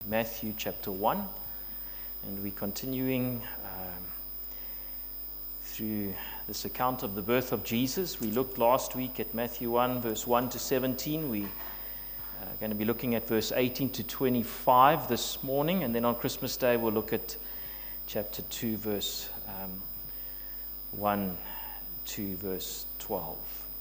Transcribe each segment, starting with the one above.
Matthew chapter 1, and we're continuing through this account of the birth of Jesus. We looked last week at Matthew 1, verse 1 to 17. We are going to be looking at verse 18 to 25 this morning, and then on Christmas Day we'll look at chapter 2, verse 1 to verse 12.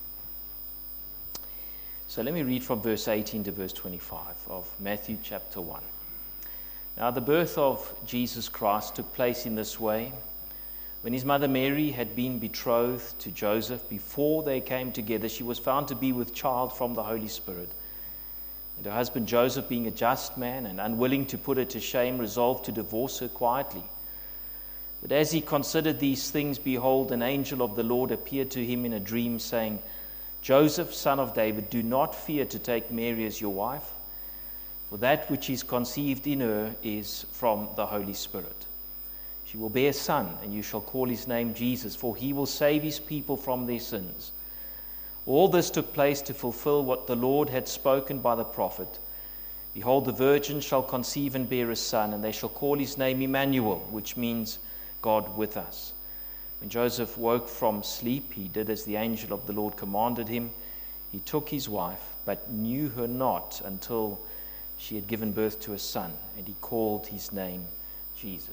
So let me read from verse 18 to verse 25 of Matthew chapter 1. Now the birth of Jesus Christ took place in this way. When his mother Mary had been betrothed to Joseph, before they came together, she was found to be with child from the Holy Spirit. And her husband Joseph, being a just man and unwilling to put her to shame, resolved to divorce her quietly. But as he considered these things, behold, an angel of the Lord appeared to him in a dream, saying, Joseph, son of David, do not fear to take Mary as your wife, for that which is conceived in her is from the Holy Spirit. She will bear a son, and you shall call his name Jesus, for he will save his people from their sins. All this took place to fulfill what the Lord had spoken by the prophet. Behold, the virgin shall conceive and bear a son, and they shall call his name Emmanuel, which means God with us. When Joseph woke from sleep, he did as the angel of the Lord commanded him. He took his wife, but knew her not until she had given birth to a son, and he called his name Jesus.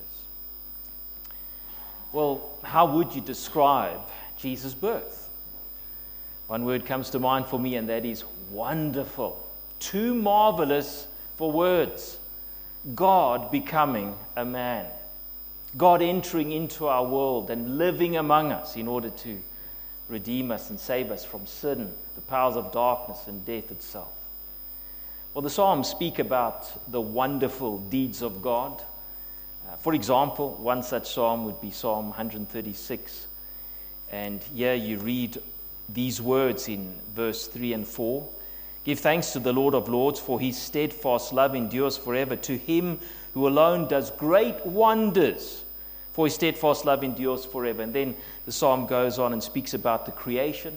Well, how would you describe Jesus' birth? One word comes to mind for me, and that is wonderful. Too marvelous for words. God becoming a man. God entering into our world and living among us in order to redeem us and save us from sin, the powers of darkness and death itself. Well, the Psalms speak about the wonderful deeds of God. For example, one such psalm would be Psalm 136. And here you read these words in verse 3 and 4. Give thanks to the Lord of Lords, for his steadfast love endures forever. To him who alone does great wonders, for his steadfast love endures forever. And then the psalm goes on and speaks about the creation,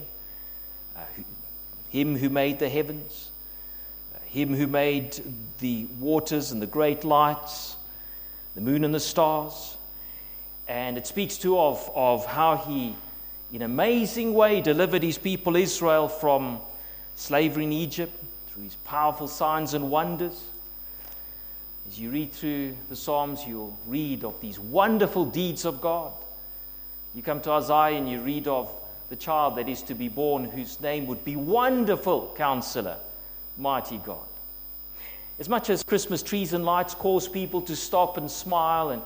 him who made the heavens, him who made the waters and the great lights, the moon and the stars. And it speaks too of how he, in an amazing way, delivered his people Israel from slavery in Egypt through his powerful signs and wonders. As you read through the Psalms, you'll read of these wonderful deeds of God. You come to Isaiah and you read of the child that is to be born, whose name would be Wonderful Counselor, Mighty God. As much as Christmas trees and lights cause people to stop and smile, and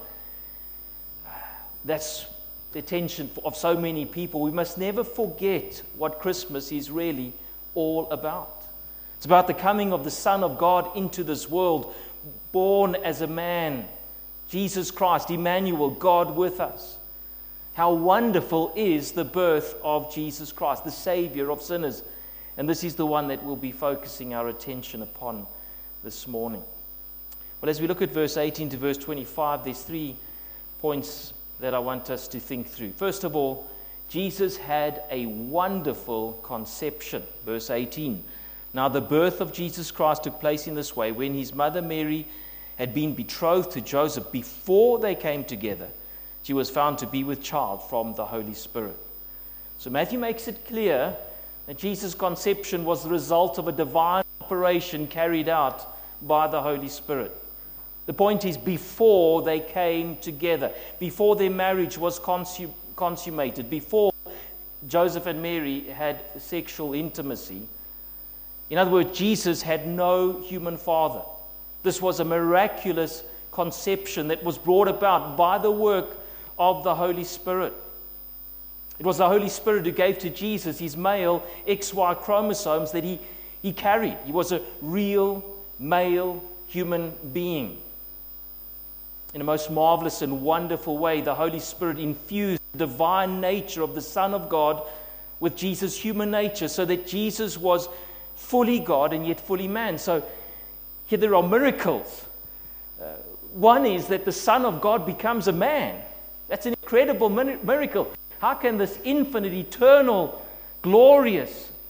that's the attention of so many people, we must never forget what Christmas is really all about. It's about the coming of the Son of God into this world, born as a man, Jesus Christ, Emmanuel, God with us. How wonderful is the birth of Jesus Christ, the Savior of sinners. And this is the one that we'll be focusing our attention upon this morning. Well, as we look at verse 18 to verse 25, there's 3 points that I want us to think through. First of all, Jesus had a wonderful conception. Verse 18. Now the birth of Jesus Christ took place in this way. When his mother Mary had been betrothed to Joseph, before they came together, she was found to be with child from the Holy Spirit. So Matthew makes it clear that Jesus' conception was the result of a divine operation carried out by the Holy Spirit. The point is, before they came together, before their marriage was consummated, before Joseph and Mary had sexual intimacy. In other words, Jesus had no human father. This was a miraculous conception that was brought about by the work of the Holy Spirit. It was the Holy Spirit who gave to Jesus his male XY chromosomes that he carried. He was a real male human being. In a most marvelous and wonderful way, the Holy Spirit infused the divine nature of the Son of God with Jesus' human nature, so that Jesus was fully God and yet fully man. So here there are miracles. One is that the Son of God becomes a man. That's an incredible miracle. How can this infinite, eternal, glorious God become a human being?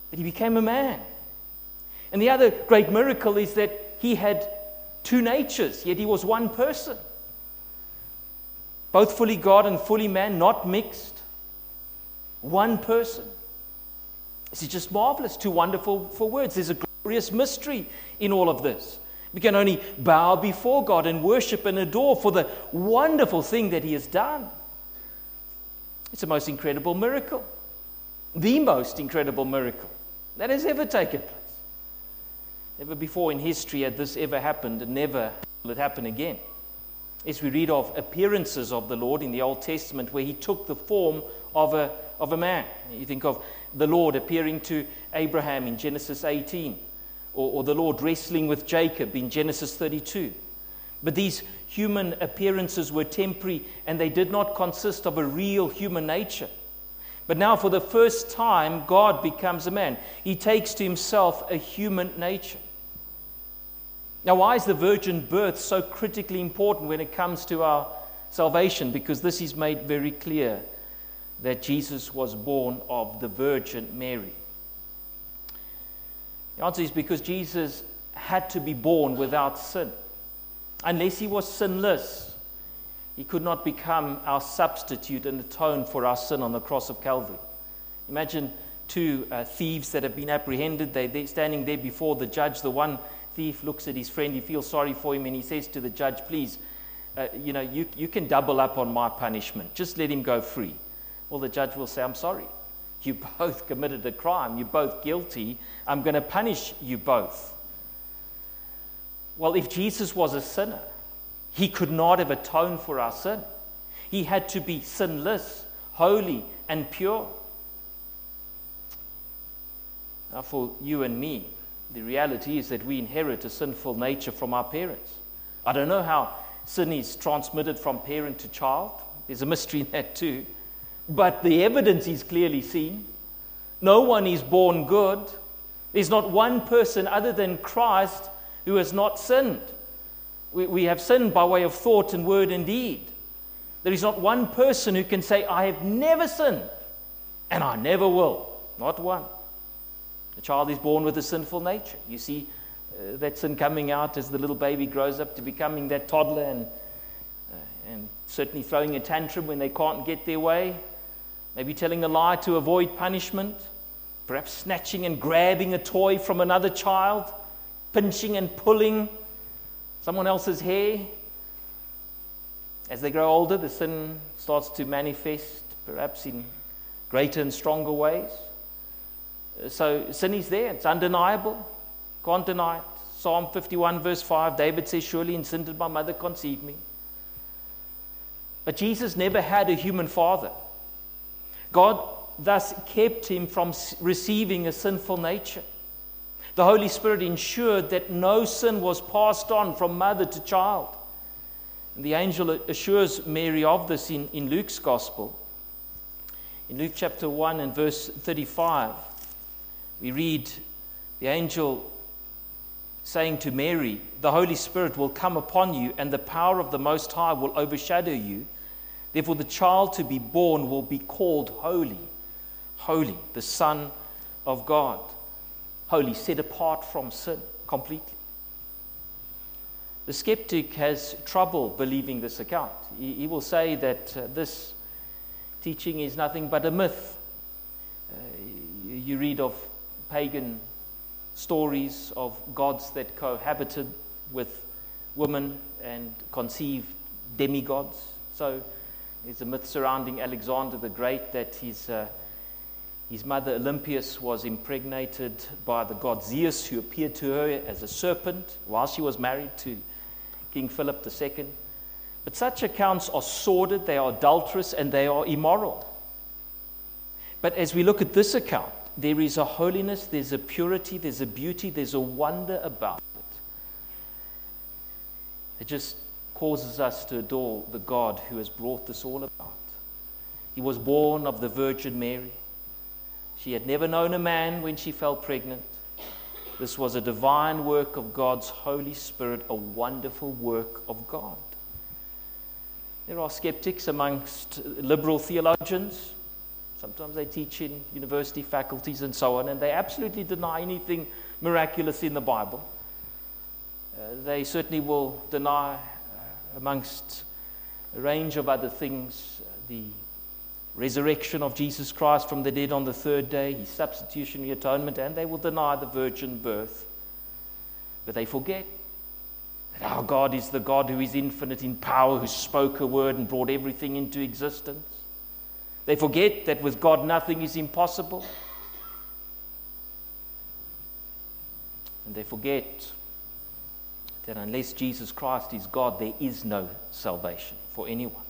That he became a man. And the other great miracle is that he had two natures, yet he was one person. Both fully God and fully man, not mixed. One person. This is just marvelous, too wonderful for words. There's a glorious mystery in all of this. We can only bow before God and worship and adore for the wonderful thing that he has done. It's the most incredible miracle. The most incredible miracle that has ever taken place. Never before in history had this ever happened, and never will it happen again. As we read of appearances of the Lord in the Old Testament where he took the form of a man. You think of the Lord appearing to Abraham in Genesis 18, or the Lord wrestling with Jacob in Genesis 32. But these human appearances were temporary, and they did not consist of a real human nature. But now for the first time, God becomes a man. He takes to himself a human nature. Now, why is the virgin birth so critically important when it comes to our salvation? Because this is made very clear that Jesus was born of the Virgin Mary. The answer is because Jesus had to be born without sin. Unless he was sinless, he could not become our substitute and atone for our sin on the cross of Calvary. Imagine two thieves that have been apprehended. They're standing there before the judge. The one thief looks at his friend. He feels sorry for him, and he says to the judge, please, you can double up on my punishment. Just let him go free. Well, the judge will say, I'm sorry. You both committed a crime. You're both guilty. I'm going to punish you both. Well, if Jesus was a sinner, he could not have atoned for our sin. He had to be sinless, holy, and pure. Now, for you and me, the reality is that we inherit a sinful nature from our parents. I don't know how sin is transmitted from parent to child. There's a mystery in that too. But the evidence is clearly seen. No one is born good. There's not one person other than Christ who has not sinned. We have sinned by way of thought and word and deed. There is not one person who can say, I have never sinned, and I never will. Not one. The child is born with a sinful nature. You see that sin coming out as the little baby grows up to becoming that toddler, and certainly throwing a tantrum when they can't get their way. Maybe telling a lie to avoid punishment. Perhaps snatching and grabbing a toy from another child. Pinching and pulling someone else's hair. As they grow older, the sin starts to manifest, perhaps in greater and stronger ways. So sin is there. It's undeniable. Can't deny it. Psalm 51 verse 5, David says, surely in sin did my mother conceive me. But Jesus never had a human father. God thus kept him from receiving a sinful nature. The Holy Spirit ensured that no sin was passed on from mother to child. And the angel assures Mary of this in Luke's Gospel. In Luke chapter 1 and verse 35, we read the angel saying to Mary, the Holy Spirit will come upon you, and the power of the Most High will overshadow you. Therefore, the child to be born will be called Holy. Holy, the Son of God. Holy, set apart from sin completely. The skeptic has trouble believing this account. He will say that this teaching is nothing but a myth. You read of pagan stories of gods that cohabited with women and conceived demigods. So there's a myth surrounding Alexander the Great that his mother Olympias was impregnated by the god Zeus, who appeared to her as a serpent while she was married to King Philip II. But such accounts are sordid, they are adulterous, and they are immoral. But as we look at this account, there is a holiness, there's a purity, there's a beauty, there's a wonder about it. It just causes us to adore the God who has brought this all about. He was born of the Virgin Mary. She had never known a man when she fell pregnant. This was a divine work of God's Holy Spirit, a wonderful work of God. There are skeptics amongst liberal theologians Sometimes they teach in university faculties and so on, and they absolutely deny anything miraculous in the Bible. They certainly will deny, amongst a range of other things, the resurrection of Jesus Christ from the dead on the third day, his substitutionary atonement, and they will deny the virgin birth. But they forget that our God is the God who is infinite in power, who spoke a word and brought everything into existence. They forget that with God nothing is impossible. And they forget that unless Jesus Christ is God, there is no salvation for anyone.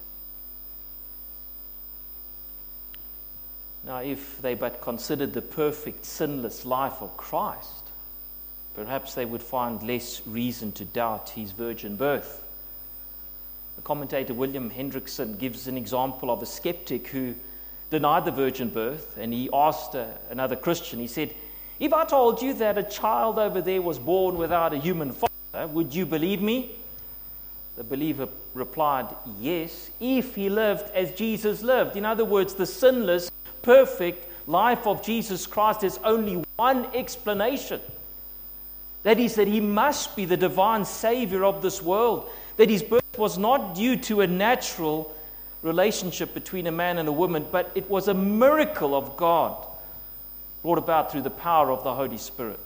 Now, if they but considered the perfect, sinless life of Christ, perhaps they would find less reason to doubt his virgin birth. The commentator William Hendrickson gives an example of a skeptic who denied the virgin birth, and he asked another Christian, he said, "If I told you that a child over there was born without a human father, would you believe me?" The believer replied, "Yes, if he lived as Jesus lived." In other words, the sinless, perfect life of Jesus Christ has only one explanation. That is, that he must be the divine Savior of this world. That his birth was not due to a natural relationship between a man and a woman, but it was a miracle of God brought about through the power of the Holy Spirit.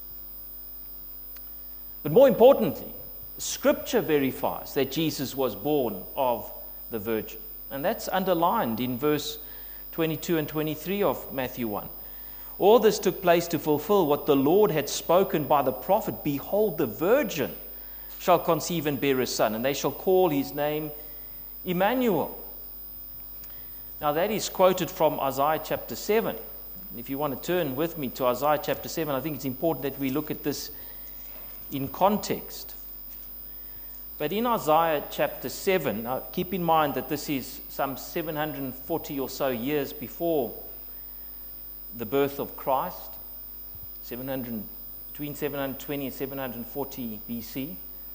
But more importantly, Scripture verifies that Jesus was born of the Virgin. And that's underlined in verse 22 and 23 of Matthew 1. All this took place to fulfill what the Lord had spoken by the prophet. "Behold, the virgin shall conceive and bear a son, and they shall call his name Emmanuel." Now that is quoted from Isaiah chapter 7. If you want to turn with me to Isaiah chapter 7, I think it's important that we look at this in context. But in Isaiah chapter 7, now keep in mind that this is some 740 or so years before the birth of Christ, between 720 and 740 BC.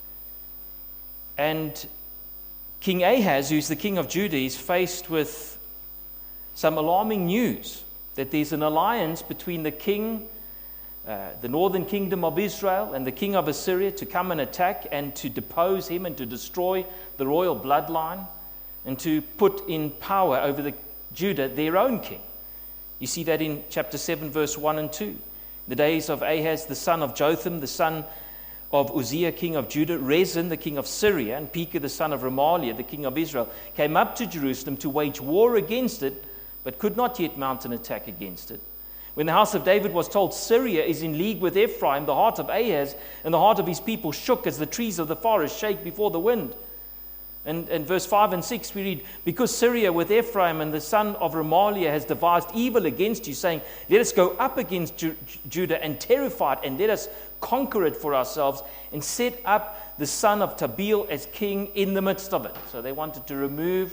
And King Ahaz, who's the king of Judah, is faced with some alarming news that there's an alliance between the king, the northern kingdom of Israel, and the king of Assyria to come and attack and to depose him and to destroy the royal bloodline and to put in power over Judah their own king. You see that in chapter 7, verse 1 and 2. The days of Ahaz, the son of Jotham, the son of Uzziah, king of Judah, Rezin, the king of Syria, and Pekah, the son of Remaliah, the king of Israel, came up to Jerusalem to wage war against it, but could not yet mount an attack against it. When the house of David was told Syria is in league with Ephraim, the heart of Ahaz and the heart of his people shook as the trees of the forest shake before the wind. And verse 5 and 6 we read, "Because Syria with Ephraim and the son of Remaliah has devised evil against you, saying, let us go up against Judah and terrify it, and let us conquer it for ourselves, and set up the son of Tabeel as king in the midst of it." So they wanted to remove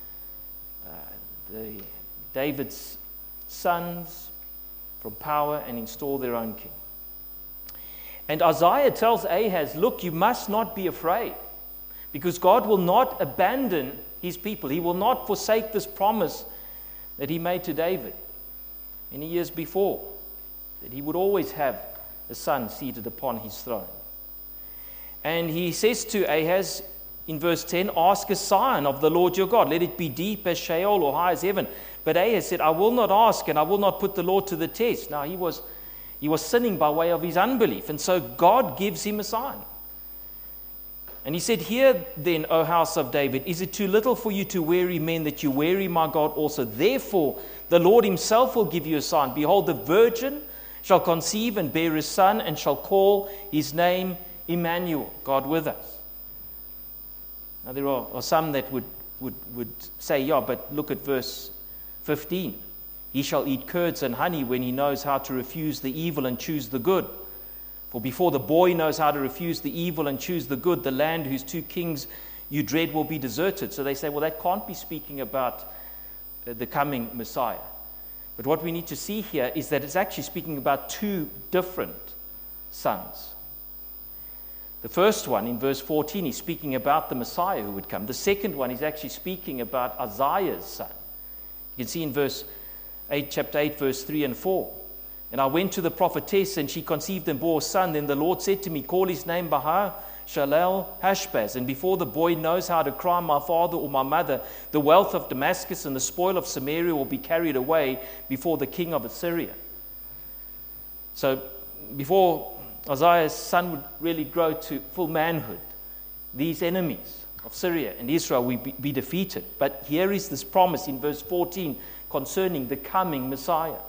David's sons from power and install their own king. And Isaiah tells Ahaz, look, you must not be afraid, because God will not abandon his people. He will not forsake this promise that he made to David many years before, that he would always have a son seated upon his throne. And he says to Ahaz in verse 10, "Ask a sign of the Lord your God. Let it be deep as Sheol or high as heaven." But Ahaz said, "I will not ask, and I will not put the Lord to the test." Now he was sinning by way of his unbelief, and so God gives him a sign. And he said, "Hear then, O house of David, is it too little for you to weary men that you weary my God also? Therefore the Lord himself will give you a sign. Behold, the virgin shall conceive and bear a son, and shall call his name Emmanuel," God with us. Now there are some that would say, yeah, but look at verse 15. "He shall eat curds and honey when he knows how to refuse the evil and choose the good. For before the boy knows how to refuse the evil and choose the good, the land whose two kings you dread will be deserted." So they say, well, that can't be speaking about the coming Messiah. But what we need to see here is that it's actually speaking about two different sons. The first one, in verse 14, is speaking about the Messiah who would come. The second one is actually speaking about Isaiah's son. You can see in verse chapter 8, verse 3 and 4. And I went to the prophetess, and she conceived and bore a son. Then the Lord said to me, call his name Bahar Shalal Hashbaz. And before the boy knows how to cry, my father or my mother, the wealth of Damascus and the spoil of Samaria will be carried away before the king of Assyria. So before Isaiah's son would really grow to full manhood, these enemies of Syria and Israel will be defeated. But here is this promise in verse 14 concerning the coming Messiah.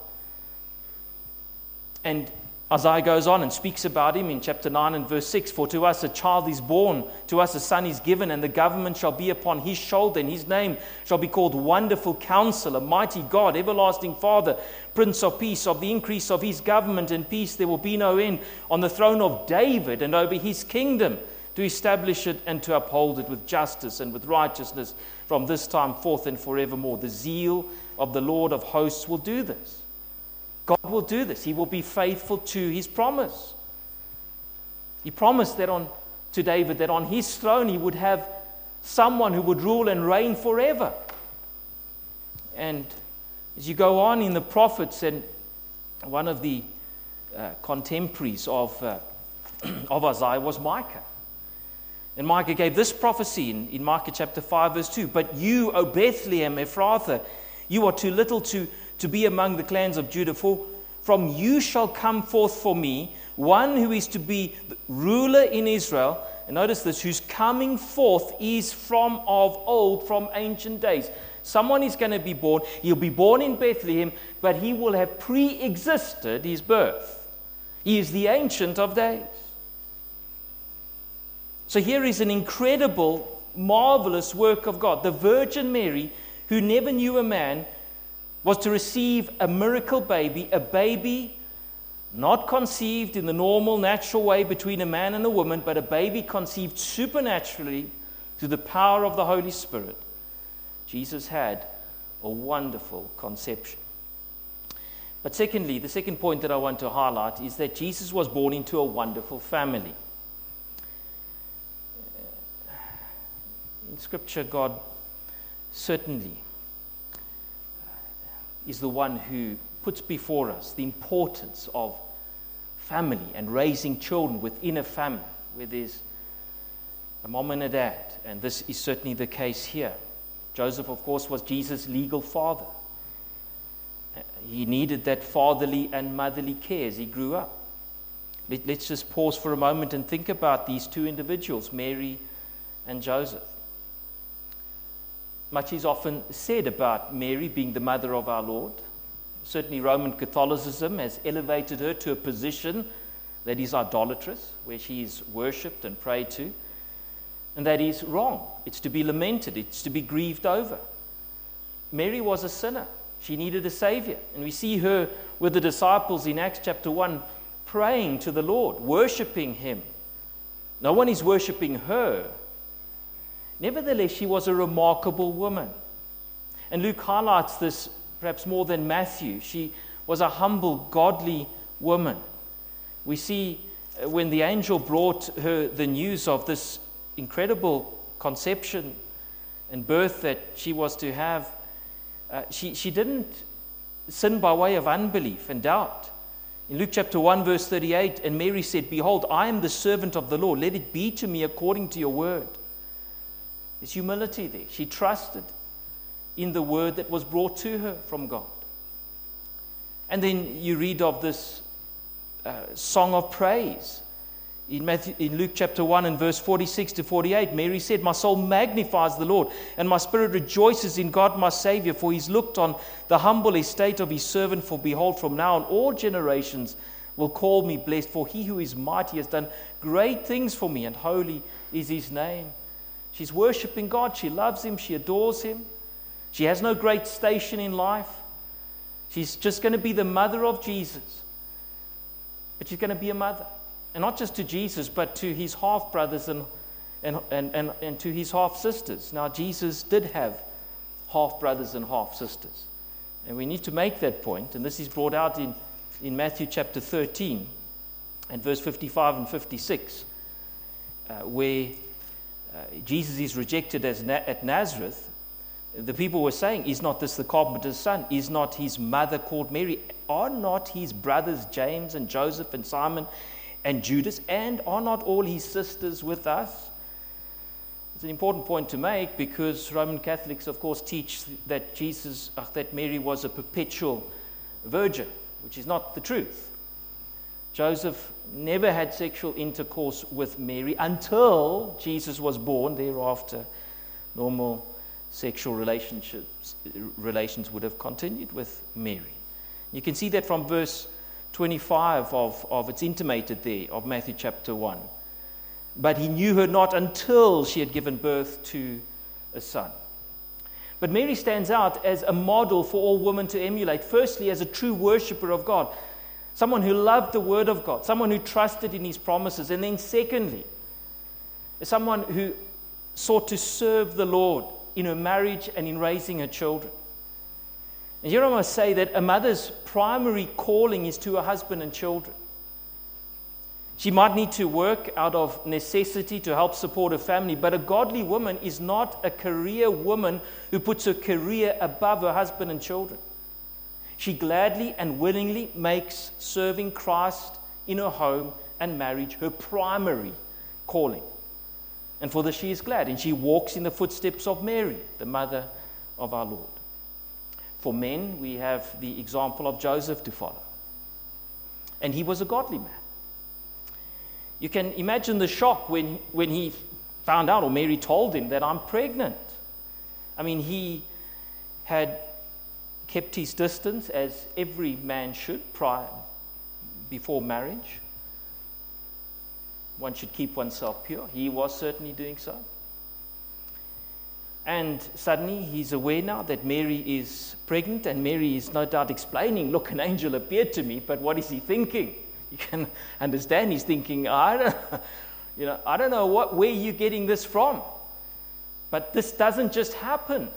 And Isaiah goes on and speaks about him in chapter 9 and verse 6. For to us a child is born, to us a son is given, and the government shall be upon his shoulder, and his name shall be called Wonderful Counselor, Mighty God, Everlasting Father, Prince of Peace. Of the increase of his government and peace there will be no end, on the throne of David and over his kingdom, to establish it and to uphold it with justice and with righteousness from this time forth and forevermore. The zeal of the Lord of hosts will do this. God will do this. He will be faithful to his promise. He promised that to David that on his throne he would have someone who would rule and reign forever. And as you go on in the prophets, and one of the contemporaries of Isaiah was Micah. And Micah gave this prophecy in Micah chapter 5 verse 2. But you, O Bethlehem Ephrathah, you are too little to be among the clans of Judah, for from you shall come forth for me one who is to be ruler in Israel. And notice this, whose coming forth is from of old, from ancient days. Someone is going to be born. He'll be born in Bethlehem, but he will have pre-existed his birth. He is the Ancient of Days. So here is an incredible, marvelous work of God. The Virgin Mary, who never knew a man, was to receive a miracle baby, a baby not conceived in the normal, natural way between a man and a woman, but a baby conceived supernaturally through the power of the Holy Spirit. Jesus had a wonderful conception. But secondly, the second point that I want to highlight is that Jesus was born into a wonderful family. In Scripture, God certainly is the one who puts before us the importance of family and raising children within a family where there's a mom and a dad. And this is certainly the case here. Joseph, of course, was Jesus' legal father. He needed that fatherly and motherly care as he grew up. Let's just pause for a moment and think about these two individuals, Mary and Joseph. Much is often said about Mary being the mother of our Lord. Certainly Roman Catholicism has elevated her to a position that is idolatrous, where she is worshipped and prayed to. And that is wrong. It's to be lamented. It's to be grieved over. Mary was a sinner. She needed a Savior. And we see her with the disciples in Acts chapter 1 praying to the Lord, worshipping Him. No one is worshipping her. Nevertheless, she was a remarkable woman. And Luke highlights this perhaps more than Matthew. She was a humble, godly woman. We see when the angel brought her the news of this incredible conception and birth that she was to have, she didn't sin by way of unbelief and doubt. In Luke chapter 1 verse 38, and Mary said, "Behold, I am the servant of the Lord. Let it be to me according to your word." There's humility there. She trusted in the word that was brought to her from God. And then you read of this song of praise. In Luke chapter 1 and verse 46 to 48, Mary said, "My soul magnifies the Lord, and my spirit rejoices in God my Savior, for he's looked on the humble estate of his servant. For behold, from now on all generations will call me blessed, for he who is mighty has done great things for me, and holy is his name." She's worshiping God. She loves him. She adores him. She has no great station in life. She's just going to be the mother of Jesus. But she's going to be a mother. And not just to Jesus, but to his half-brothers and to his half-sisters. Now, Jesus did have half-brothers and half-sisters. And we need to make that point. And this is brought out in Matthew chapter 13 and verse 55 and 56, where Jesus is rejected at Nazareth. The people were saying, is not this the carpenter's son? Is not his mother called Mary? Are not his brothers James and Joseph and Simon and Judas? And are not all his sisters with us? It's an important point to make because Roman Catholics, of course, teach that that Mary was a perpetual virgin, which is not the truth. Joseph never had sexual intercourse with Mary until Jesus was born. Thereafter, normal sexual relations would have continued with Mary. You can see that from verse 25 of it's intimated there of Matthew chapter 1. But he knew her not until she had given birth to a son. But Mary stands out as a model for all women to emulate. Firstly, as a true worshiper of God, someone who loved the word of God, someone who trusted in his promises. And then secondly, as someone who sought to serve the Lord in her marriage and in raising her children. And here I must say that a mother's primary calling is to her husband and children. She might need to work out of necessity to help support her family, but a godly woman is not a career woman who puts her career above her husband and children. She gladly and willingly makes serving Christ in her home and marriage her primary calling. And for this she is glad, and she walks in the footsteps of Mary, the mother of our Lord. For men, we have the example of Joseph to follow. And he was a godly man. You can imagine the shock when he found out, or Mary told him, that I'm pregnant. I mean, he had kept his distance, as every man should, before marriage. One should keep oneself pure. He was certainly doing so. And suddenly he's aware now that Mary is pregnant, and Mary is no doubt explaining, look, an angel appeared to me, but what is he thinking? You can understand he's thinking, I don't know where you're getting this from. But this doesn't just happen.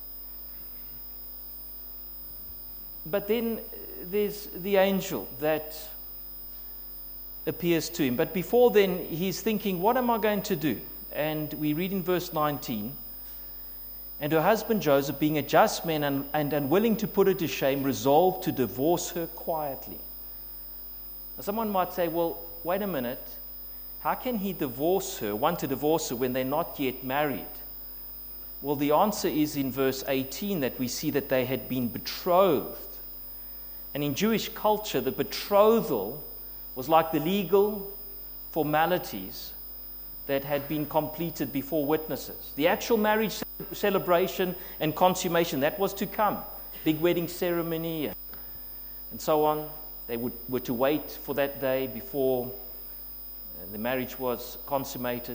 But then there's the angel that appears to him. But before then, he's thinking, what am I going to do? And we read in verse 19, and her husband Joseph, being a just man and unwilling to put her to shame, resolved to divorce her quietly. Now, someone might say, well, wait a minute. How can he want to divorce her when they're not yet married? Well, the answer is in verse 18 that we see that they had been betrothed. And in Jewish culture, the betrothal was like the legal formalities that had been completed before witnesses. The actual marriage celebration and consummation, that was to come. Big wedding ceremony and so on. They were to wait for that day before the marriage was consummated.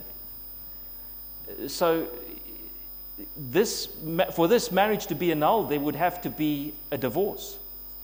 So for this marriage to be annulled, there would have to be a divorce.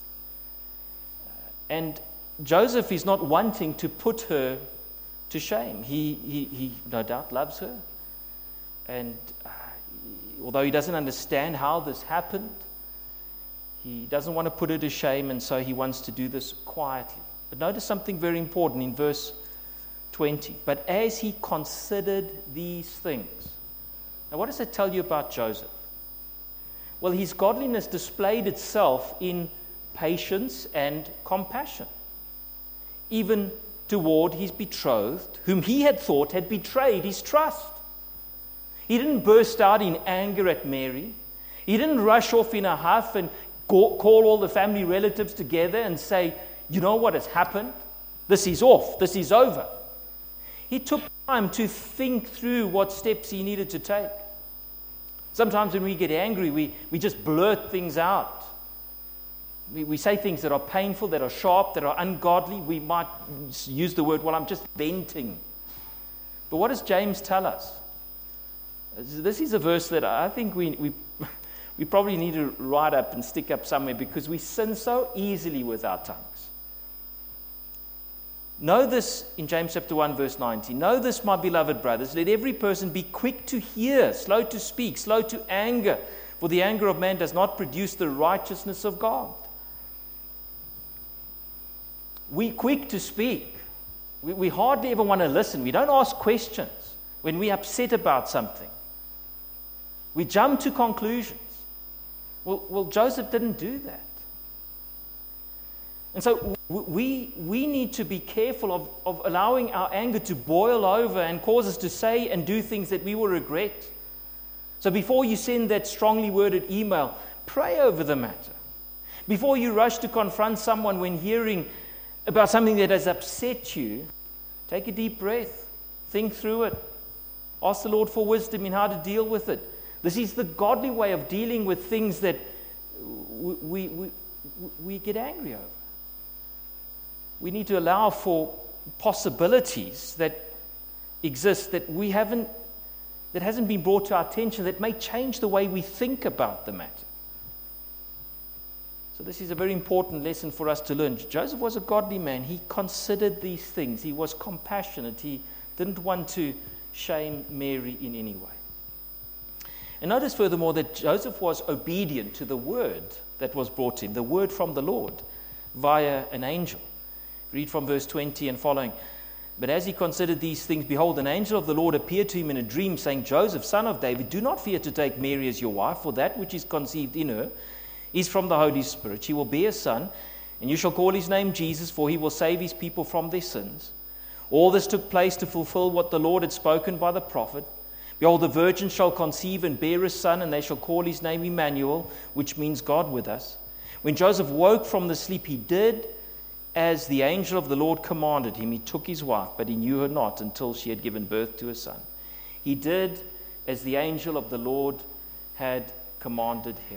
And Joseph is not wanting to put her to shame. He no doubt loves her. And although he doesn't understand how this happened, he doesn't want to put her to shame, and so he wants to do this quietly. But notice something very important in verse 20. But as he considered these things. Now, what does it tell you about Joseph? Well, his godliness displayed itself in patience and compassion, even toward his betrothed, whom he had thought had betrayed his trust. He didn't burst out in anger at Mary. He didn't rush off in a huff and call all the family relatives together and say, you know what has happened? This is off. This is over. He took time to think through what steps he needed to take. Sometimes when we get angry, we just blurt things out. We say things that are painful, that are sharp, that are ungodly. We might use the word, well, I'm just venting. But what does James tell us? This is a verse that I think we probably need to write up and stick up somewhere, because we sin so easily with our tongues. Know this in James chapter 1, verse 19. Know this, my beloved brothers, let every person be quick to hear, slow to speak, slow to anger, for the anger of man does not produce the righteousness of God. We quick to speak. We hardly ever want to listen. We don't ask questions when we're upset about something. We jump to conclusions. Well, Joseph didn't do that. And so we need to be careful of allowing our anger to boil over and cause us to say and do things that we will regret. So before you send that strongly worded email, pray over the matter. Before you rush to confront someone when hearing about something that has upset you, take a deep breath, think through it, ask the Lord for wisdom in how to deal with it. This is the godly way of dealing with things that we get angry over. We need to allow for possibilities that exist that hasn't been brought to our attention, that may change the way we think about the matter. So this is a very important lesson for us to learn. Joseph was a godly man. He considered these things. He was compassionate. He didn't want to shame Mary in any way. And notice furthermore that Joseph was obedient to the word that was brought to him, the word from the Lord via an angel. Read from verse 20 and following. But as he considered these things, behold, an angel of the Lord appeared to him in a dream, saying, Joseph, son of David, do not fear to take Mary as your wife, for that which is conceived in her is from the Holy Spirit. She will bear a son, and you shall call his name Jesus, for he will save his people from their sins. All this took place to fulfill what the Lord had spoken by the prophet. Behold, the virgin shall conceive and bear a son, and they shall call his name Emmanuel, which means God with us. When Joseph woke from the sleep, he did as the angel of the Lord commanded him. He took his wife, but he knew her not until she had given birth to a son. He did as the angel of the Lord had commanded him.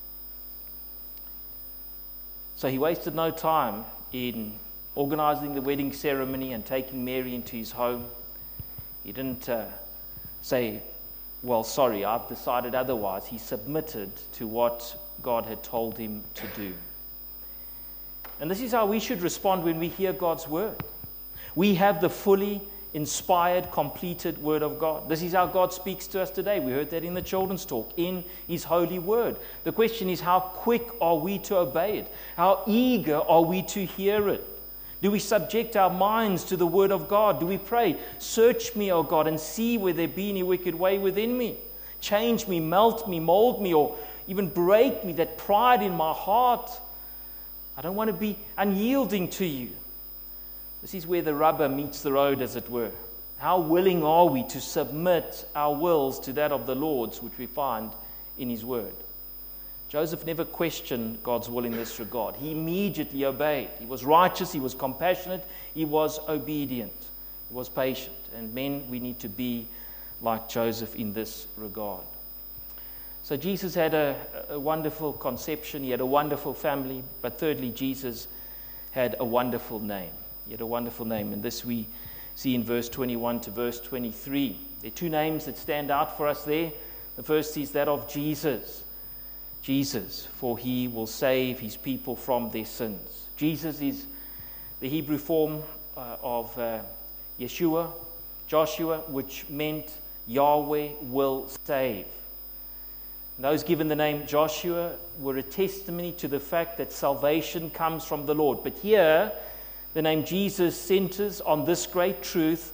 So he wasted no time in organizing the wedding ceremony and taking Mary into his home. He didn't say, well, sorry, I've decided otherwise. He submitted to what God had told him to do. And this is how we should respond when we hear God's word. We have the fully inspired, completed word of God. This is how God speaks to us today. We heard that in the children's talk, in his holy word. The question is, how quick are we to obey it? How eager are we to hear it? Do we subject our minds to the word of God? Do we pray, search me, O God, and see where there be any wicked way within me? Change me, melt me, mold me, or even break me, that pride in my heart. I don't want to be unyielding to you. This is where the rubber meets the road, as it were. How willing are we to submit our wills to that of the Lord's, which we find in his word? Joseph never questioned God's will in this regard. He immediately obeyed. He was righteous, he was compassionate, he was obedient, he was patient. And men, we need to be like Joseph in this regard. So Jesus had a wonderful conception, he had a wonderful family, but thirdly, Jesus had a wonderful name. He had a wonderful name, and this we see in verse 21 to verse 23. There are two names that stand out for us there. The first is that of Jesus. Jesus, for he will save his people from their sins. Jesus is the Hebrew form of Yeshua, Joshua, which meant Yahweh will save. Those given the name Joshua were a testimony to the fact that salvation comes from the Lord. But here, the name Jesus centers on this great truth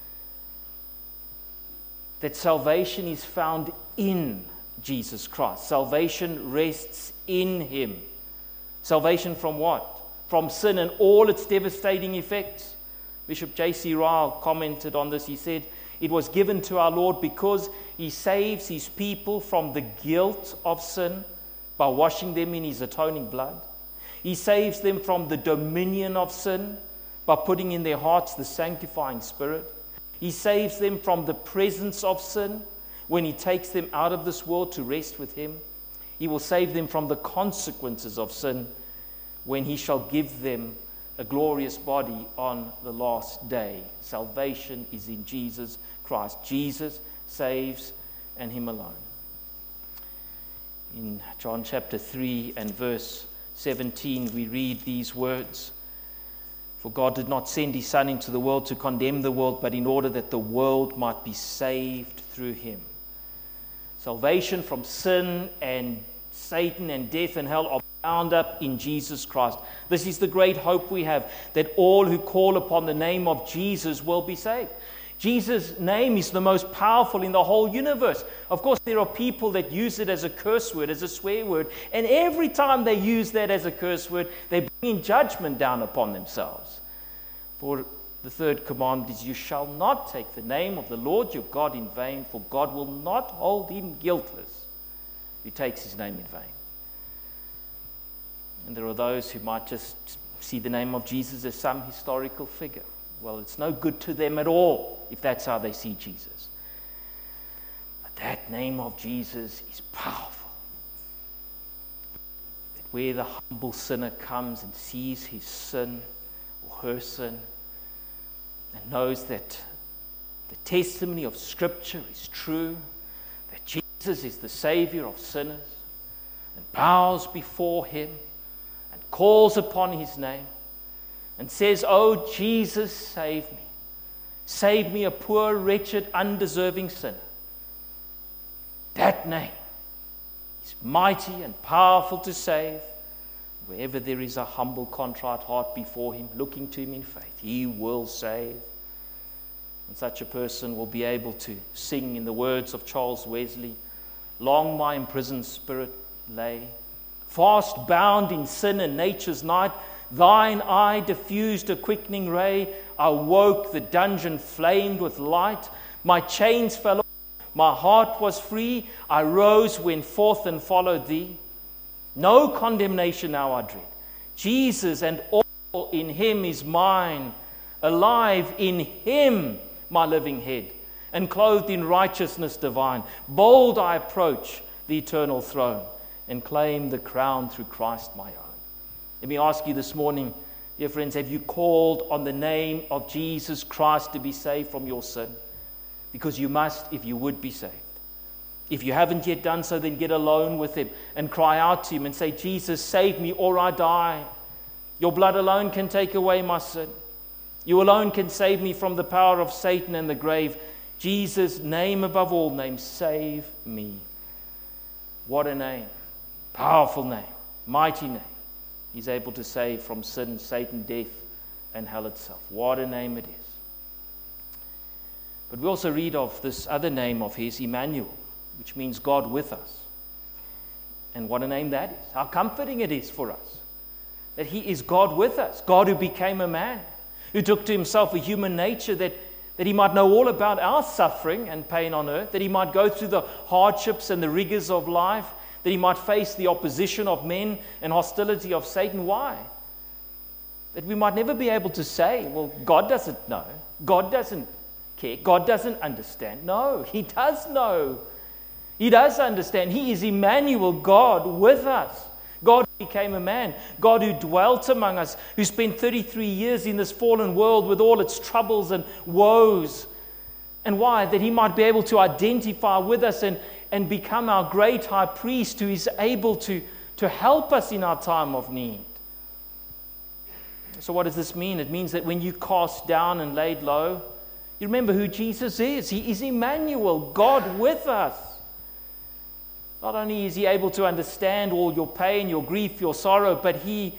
that salvation is found in Jesus Christ. Salvation rests in him. Salvation from what? From sin and all its devastating effects. Bishop J.C. Ryle commented on this. He said, it was given to our Lord because he saves his people from the guilt of sin by washing them in his atoning blood. He saves them from the dominion of sin by putting in their hearts the sanctifying Spirit. He saves them from the presence of sin when he takes them out of this world to rest with him. He will save them from the consequences of sin when he shall give them a glorious body on the last day. Salvation is in Jesus Christ. Jesus saves, and him alone. In John chapter 3 and verse 17, we read these words. For God did not send his Son into the world to condemn the world, but in order that the world might be saved through him. Salvation from sin and Satan and death and hell are bound up in Jesus Christ. This is the great hope we have, that all who call upon the name of Jesus will be saved. Jesus' name is the most powerful in the whole universe. Of course, there are people that use it as a curse word, as a swear word, and every time they use that as a curse word, they bring judgment down upon themselves. For the third commandment is, you shall not take the name of the Lord your God in vain, for God will not hold him guiltless who takes his name in vain. And there are those who might just see the name of Jesus as some historical figure. Well, it's no good to them at all if that's how they see Jesus. But that name of Jesus is powerful. That where the humble sinner comes and sees his sin or her sin and knows that the testimony of Scripture is true, that Jesus is the Savior of sinners, and bows before him and calls upon his name, and says, "Oh, Jesus, save me. Save me, a poor, wretched, undeserving sinner." That name is mighty and powerful to save. Wherever there is a humble, contrite heart before him, looking to him in faith, he will save. And such a person will be able to sing in the words of Charles Wesley, "Long my imprisoned spirit lay, fast bound in sin and nature's night. Thine eye diffused a quickening ray. I woke, the dungeon flamed with light. My chains fell off, my heart was free. I rose, went forth and followed thee. No condemnation now I dread. Jesus and all in him is mine. Alive in him my living head, and clothed in righteousness divine. Bold I approach the eternal throne, and claim the crown through Christ my own." Let me ask you this morning, dear friends, have you called on the name of Jesus Christ to be saved from your sin? Because you must if you would be saved. If you haven't yet done so, then get alone with him and cry out to him and say, "Jesus, save me or I die. Your blood alone can take away my sin. You alone can save me from the power of Satan and the grave. Jesus, name above all names, save me." What a name. Powerful name. Mighty name. He's able to save from sin, Satan, death, and hell itself. What a name it is. But we also read of this other name of his, Emmanuel, which means God with us. And what a name that is. How comforting it is for us that he is God with us, God who became a man, who took to himself a human nature that he might know all about our suffering and pain on earth, that he might go through the hardships and the rigors of life, that he might face the opposition of men and hostility of Satan. Why? That we might never be able to say, "Well, God doesn't know. God doesn't care. God doesn't understand." No, he does know. He does understand. He is Emmanuel, God with us. God who became a man. God who dwelt among us, who spent 33 years in this fallen world with all its troubles and woes. And why? That he might be able to identify with us and become our great high priest who is able to help us in our time of need. So what does this mean? It means that when you cast down and laid low, you remember who Jesus is. He is Emmanuel, God with us. Not only is he able to understand all your pain, your grief, your sorrow, but he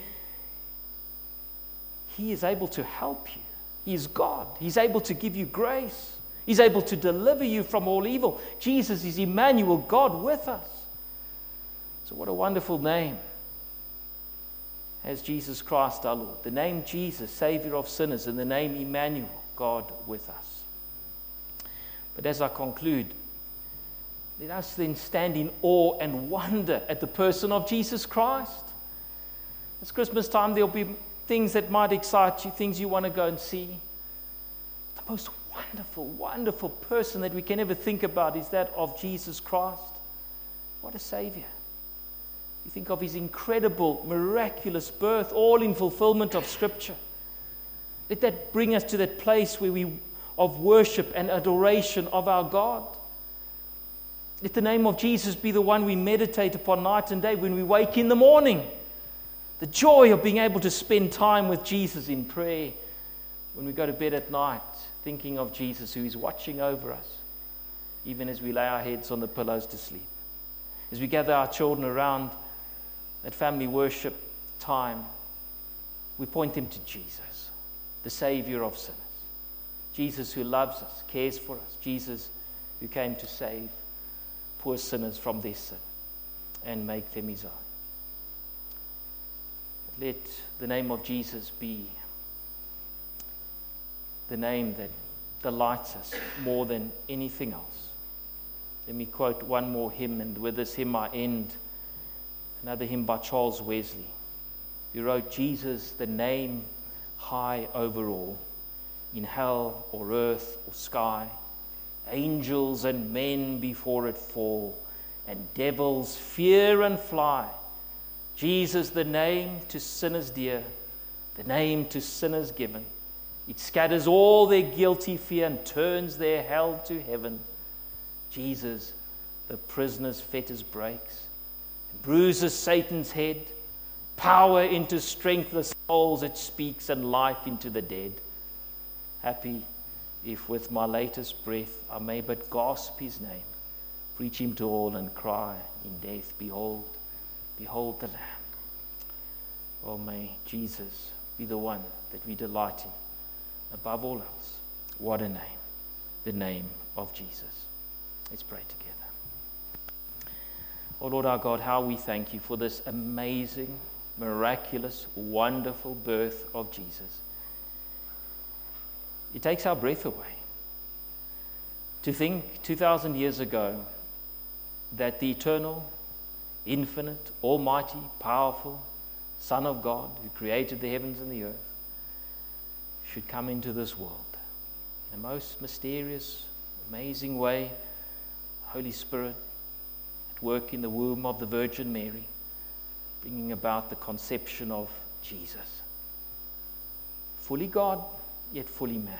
is able to help you. He is God. He's able to give you grace. He's able to deliver you from all evil. Jesus is Emmanuel, God with us. So what a wonderful name has Jesus Christ our Lord. The name Jesus, Savior of sinners, and the name Emmanuel, God with us. But as I conclude, let us then stand in awe and wonder at the person of Jesus Christ. It's Christmas time. There'll be things that might excite you, things you want to go and see. The most wonderful, wonderful person that we can ever think about is that of Jesus Christ. What a Savior. You think of his incredible, miraculous birth, all in fulfillment of Scripture. Let that bring us to that place where of worship and adoration of our God. Let the name of Jesus be the one we meditate upon night and day when we wake in the morning. The joy of being able to spend time with Jesus in prayer when we go to bed at night, thinking of Jesus who is watching over us, even as we lay our heads on the pillows to sleep. As we gather our children around that family worship time, we point them to Jesus, the Savior of sinners, Jesus who loves us, cares for us, Jesus who came to save poor sinners from their sin and make them his own. Let the name of Jesus be the name that delights us more than anything else. Let me quote one more hymn, and with this hymn I end. Another hymn by Charles Wesley. He wrote, Jesus, the name high over all, in hell or earth or sky, angels and men before it fall, and devils fear and fly. Jesus, the name to sinners dear, the name to sinners given. It scatters all their guilty fear and turns their hell to heaven. Jesus, the prisoner's fetters breaks and bruises Satan's head. Power into strengthless souls it speaks, and life into the dead. Happy if with my latest breath I may but gasp his name, preach him to all and cry in death, behold, behold the Lamb. Oh, may Jesus be the one that we delight in above all else. What a name, the name of Jesus. Let's pray together. Oh Lord our God, how we thank you for this amazing, miraculous, wonderful birth of Jesus. It takes our breath away to think 2,000 years ago that the eternal, infinite, almighty, powerful Son of God who created the heavens and the earth should come into this world in a most mysterious, amazing way. Holy Spirit at work in the womb of the Virgin Mary, bringing about the conception of Jesus. Fully God, yet fully man.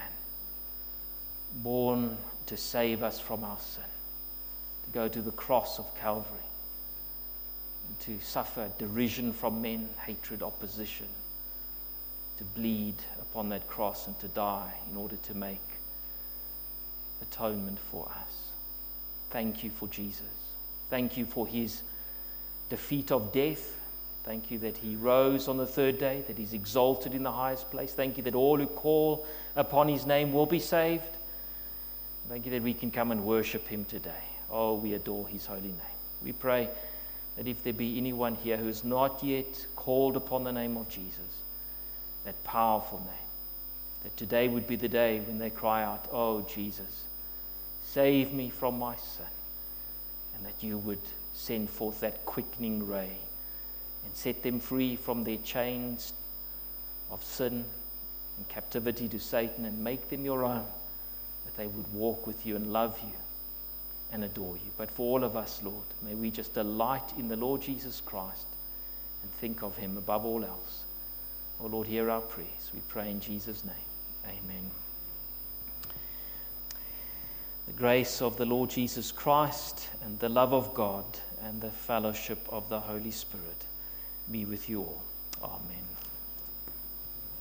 Born to save us from our sin. To go to the cross of Calvary. To suffer derision from men, hatred, opposition. To bleed upon that cross and to die in order to make atonement for us. Thank you for Jesus. Thank you for his defeat of death. Thank you that he rose on the third day, that he's exalted in the highest place. Thank you that all who call upon his name will be saved. Thank you that we can come and worship him today. Oh, we adore his holy name. We pray that if there be anyone here who has not yet called upon the name of Jesus, that powerful name, that today would be the day when they cry out, oh Jesus, save me from my sin, and that you would send forth that quickening ray and set them free from their chains of sin and captivity to Satan, and make them your own, that they would walk with you and love you and adore you. But for all of us, Lord, may we just delight in the Lord Jesus Christ and think of him above all else. Oh Lord, hear our prayers. We pray in Jesus' name. Amen. The grace of the Lord Jesus Christ and the love of God and the fellowship of the Holy Spirit be with you all. Amen.